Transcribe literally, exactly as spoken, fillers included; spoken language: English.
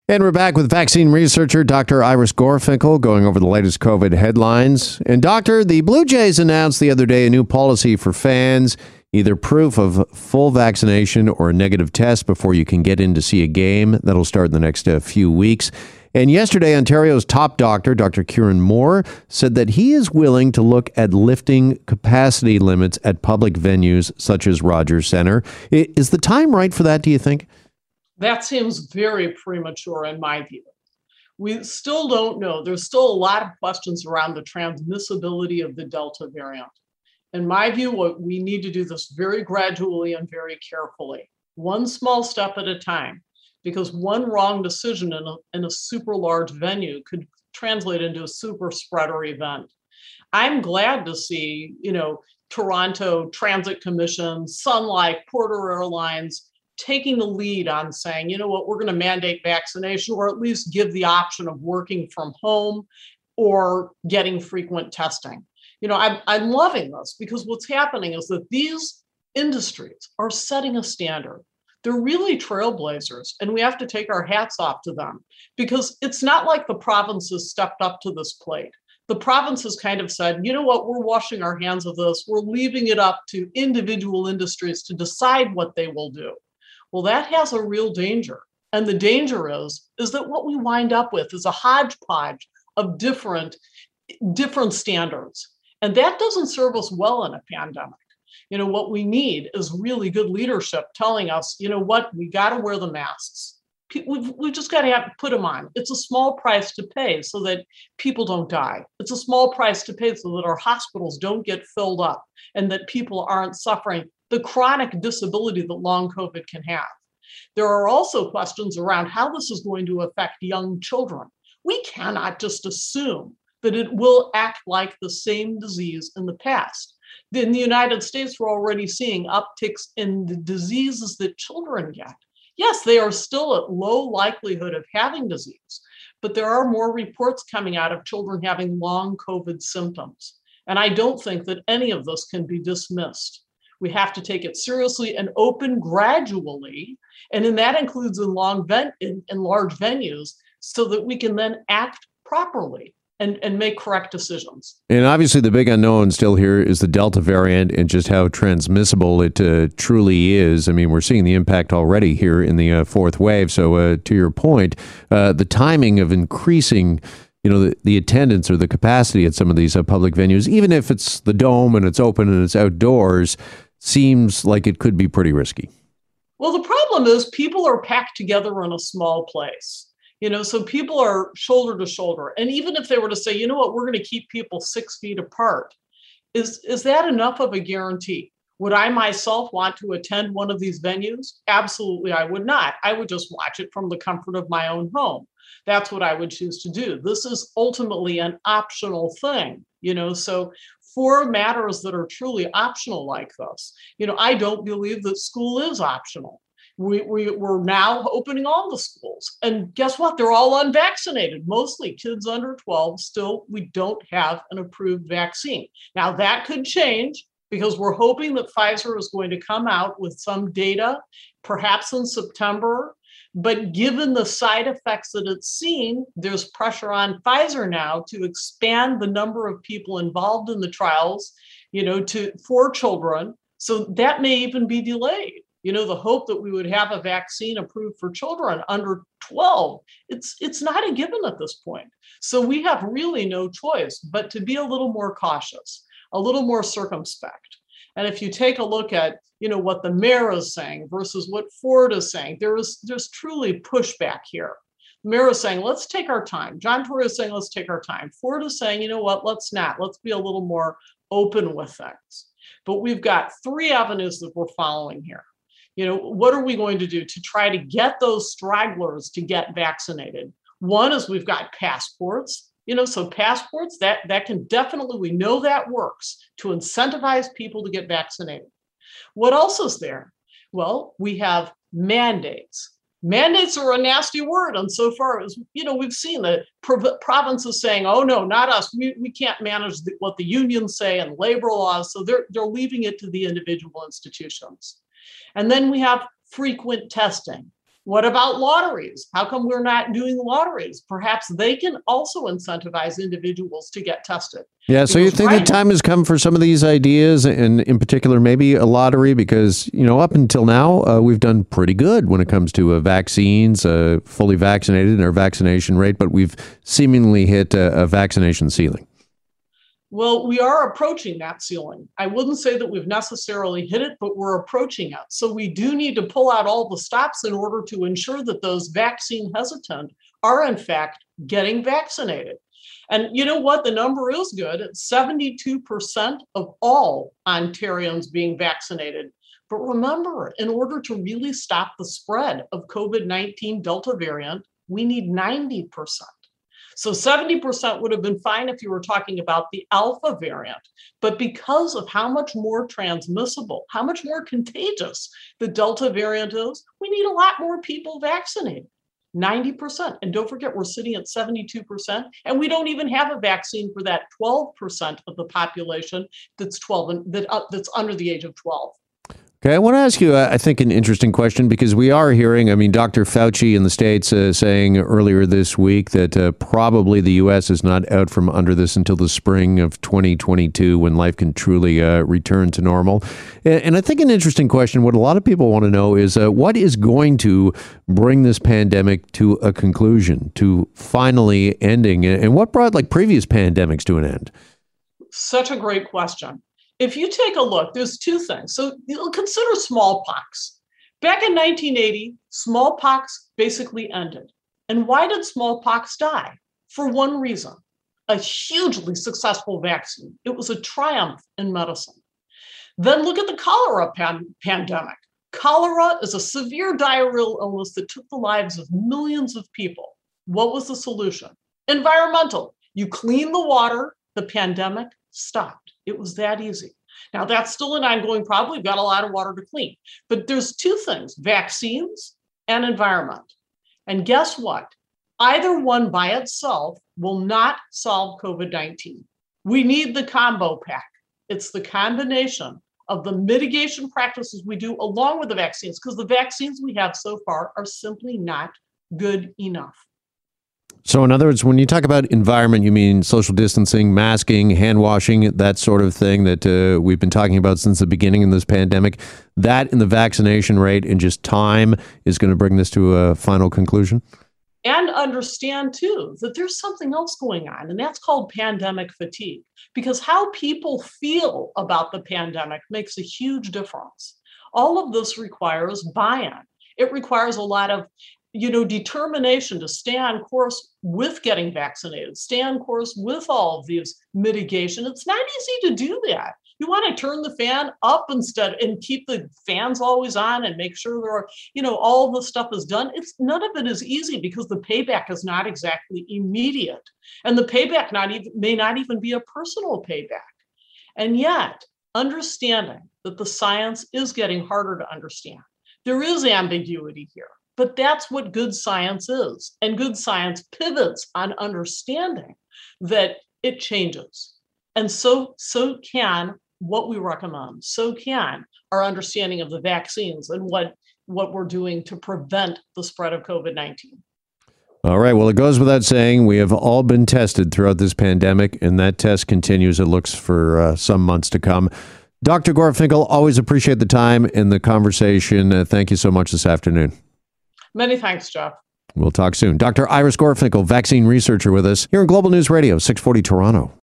And we're back with vaccine researcher Doctor Iris Gorfinkel going over the latest COVID headlines. And Doctor, the Blue Jays announced the other day a new policy for fans, either proof of full vaccination or a negative test before you can get in to see a game. That'll start in the next uh, few weeks. And yesterday, Ontario's top doctor, Doctor Kieran Moore, said that he is willing to look at lifting capacity limits at public venues such as Rogers Centre. Is the time right for that, do you think? That seems very premature in my view. We still don't know. There's still a lot of questions around the transmissibility of the Delta variant. In my view, what we need to do this very gradually and very carefully, one small step at a time, because one wrong decision in a, in a super large venue could translate into a super spreader event. I'm glad to see, you know, Toronto Transit Commission, Sun Life, Porter Airlines, taking the lead on saying, you know what, we're going to mandate vaccination or at least give the option of working from home or getting frequent testing. You know, I'm, I'm loving this because what's happening is that these industries are setting a standard. They're really trailblazers, and we have to take our hats off to them because it's not like the provinces stepped up to this plate. The provinces kind of said, you know what, we're washing our hands of this. We're leaving it up to individual industries to decide what they will do. Well, that has a real danger. And the danger is, is that what we wind up with is a hodgepodge of different, different standards. And that doesn't serve us well in a pandemic. You know, what we need is really good leadership telling us, you know what, we got to wear the masks. We've, we've just got to have to put them on. It's a small price to pay so that people don't die. It's a small price to pay so that our hospitals don't get filled up and that people aren't suffering the chronic disability that long COVID can have. There are also questions around how this is going to affect young children. We cannot just assume that it will act like the same disease in the past. In the United States, we're already seeing upticks in the diseases that children get. Yes, they are still at low likelihood of having disease, but there are more reports coming out of children having long COVID symptoms. And I don't think that any of this can be dismissed. We have to take it seriously and open gradually, and then that includes in long ven- in, in large venues, so that we can then act properly and, and make correct decisions. And obviously, the big unknown still here is the Delta variant and just how transmissible it uh, truly is. I mean, we're seeing the impact already here in the uh, fourth wave. So, uh, to your point, uh, the timing of increasing you know, the, the attendance or the capacity at some of these uh, public venues, even if it's the Dome and it's open and it's outdoors, seems like it could be pretty risky. Well, the problem is people are packed together in a small place. You know, so people are shoulder to shoulder. And even if they were to say, you know what, we're going to keep people six feet apart, is, is that enough of a guarantee? Would I myself want to attend one of these venues? Absolutely, I would not. I would just watch it from the comfort of my own home. That's what I would choose to do. This is ultimately an optional thing, you know, so for matters that are truly optional like this, you know, I don't believe that school is optional. We, we, we're now opening all the schools. And guess what? They're all unvaccinated, mostly kids under twelve. Still, we don't have an approved vaccine. Now, that could change because we're hoping that Pfizer is going to come out with some data, perhaps in September. But given the side effects that it's seen, there's pressure on Pfizer now to expand the number of people involved in the trials, you know, to for children. So that may even be delayed. You know, the hope that we would have a vaccine approved for children under twelve, it's it's not a given at this point. So we have really no choice but to be a little more cautious, a little more circumspect. And if you take a look at, you know, what the mayor is saying versus what Ford is saying, there is there's truly pushback here. The mayor is saying, let's take our time. John Tory is saying, let's take our time. Ford is saying, you know what, let's not. Let's be a little more open with things. But we've got three avenues that we're following here. You know, what are we going to do to try to get those stragglers to get vaccinated? One is we've got passports. You know, so passports, that, that can definitely, we know that works to incentivize people to get vaccinated. What else is there? Well, we have mandates. Mandates are a nasty word. And so far as, you know, we've seen the prov- provinces saying, oh, no, not us. We, we can't manage the, what the unions say and labor laws. So they're, they're leaving it to the individual institutions. And then we have frequent testing. What about lotteries? How come we're not doing lotteries? Perhaps they can also incentivize individuals to get tested. Yeah, so you think right. the time has come for some of these ideas, and in particular, maybe a lottery, because, you know, up until now, uh, we've done pretty good when it comes to uh, vaccines, uh, fully vaccinated and our vaccination rate, but we've seemingly hit a, a vaccination ceiling. Well, we are approaching that ceiling. I wouldn't say that we've necessarily hit it, but we're approaching it. So we do need to pull out all the stops in order to ensure that those vaccine hesitant are in fact getting vaccinated. And you know what? The number is good. It's seventy-two percent of all Ontarians being vaccinated. But remember, in order to really stop the spread of COVID nineteen Delta variant, we need ninety percent. So seventy percent would have been fine if you were talking about the Alpha variant. But because of how much more transmissible, how much more contagious the Delta variant is, we need a lot more people vaccinated, ninety percent. And don't forget, we're sitting at seventy-two percent, and we don't even have a vaccine for that twelve percent of the population that's twelve and that, uh, that's under the age of twelve. Okay, I want to ask you, uh, I think, an interesting question, because we are hearing, I mean, Doctor Fauci in the States uh, saying earlier this week that uh, probably the U S is not out from under this until the spring of twenty twenty-two, when life can truly uh, return to normal. And, and I think an interesting question, what a lot of people want to know is uh, what is going to bring this pandemic to a conclusion, to finally ending, and what brought like previous pandemics to an end? Such a great question. If you take a look, there's two things. So you'll consider smallpox. Back in nineteen eighty, smallpox basically ended. And why did smallpox die? For one reason, a hugely successful vaccine. It was a triumph in medicine. Then look at the cholera pan- pandemic. Cholera is a severe diarrheal illness that took the lives of millions of people. What was the solution? Environmental. You clean the water, the pandemic stopped. It was that easy. Now, that's still an ongoing problem. We've got a lot of water to clean. But there's two things, vaccines and environment. And guess what? Either one by itself will not solve COVID nineteen. We need the combo pack. It's the combination of the mitigation practices we do along with the vaccines, because the vaccines we have so far are simply not good enough. So in other words, when you talk about environment, you mean social distancing, masking, hand washing, that sort of thing that uh, we've been talking about since the beginning of this pandemic. That and the vaccination rate and just time is going to bring this to a final conclusion? And understand, too, that there's something else going on, and that's called pandemic fatigue, because how people feel about the pandemic makes a huge difference. All of this requires buy-in. It requires a lot of you know, determination to stay on course with getting vaccinated, stay on course with all of these mitigation. It's not easy to do that. You want to turn the fan up instead and keep the fans always on and make sure there are, you know, all the stuff is done. It's none of it is easy because the payback is not exactly immediate. And the payback not even may not even be a personal payback. And yet, understanding that the science is getting harder to understand. There is ambiguity here. But that's what good science is. And good science pivots on understanding that it changes. And so, so can what we recommend. So can our understanding of the vaccines and what, what we're doing to prevent the spread of COVID nineteen. All right. Well, it goes without saying, we have all been tested throughout this pandemic, and that test continues, it looks, for uh, some months to come. Doctor Gorfinkel, always appreciate the time and the conversation. Uh, thank you so much this afternoon. Many thanks, Jeff. We'll talk soon. Doctor Iris Gorfinkel, vaccine researcher, with us here on Global News Radio, six forty Toronto.